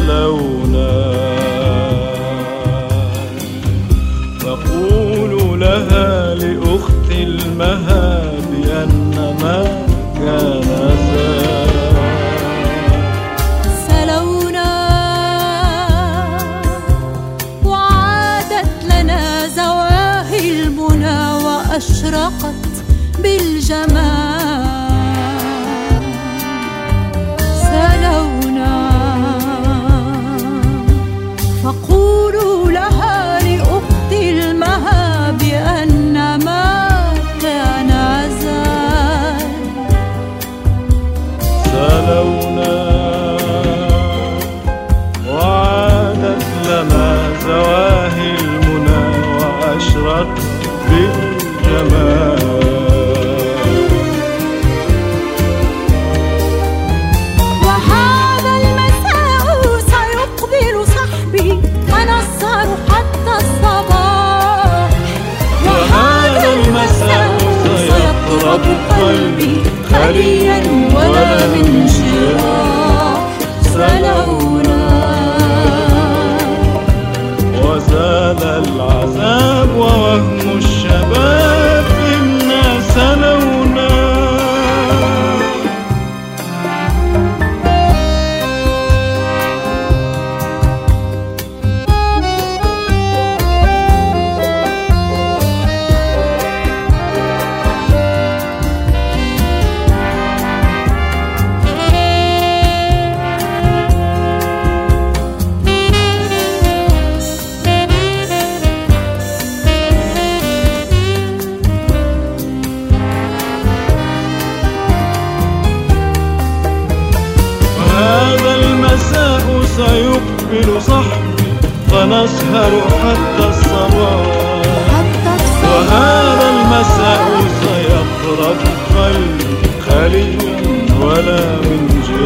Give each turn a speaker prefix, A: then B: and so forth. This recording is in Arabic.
A: سلونا، فقولوا لها لأخت المها بأن ما كان
B: سلونا، وعادت لنا زواهي المنى وأشرقت بالجمال. سلونا، فقولوا لها لأخت المها بأن ما كان زال.
A: سلونا، وعادت لنا زواهي المنى وأشرقت بالجمال.
B: وهذا المساء سيقبل صحبي ونسهر حتى الصباح. وهذا المساء سيطرب قلبي خاليا ولا من جراح. سلونا،
A: وزال العذاب ووهم الشباب إنا سلونا. هذا المساء سيقبل صحبي فنسهر حتى الصباح. وهذا المساء سيقرب قلبي خاليا ولا من جراح.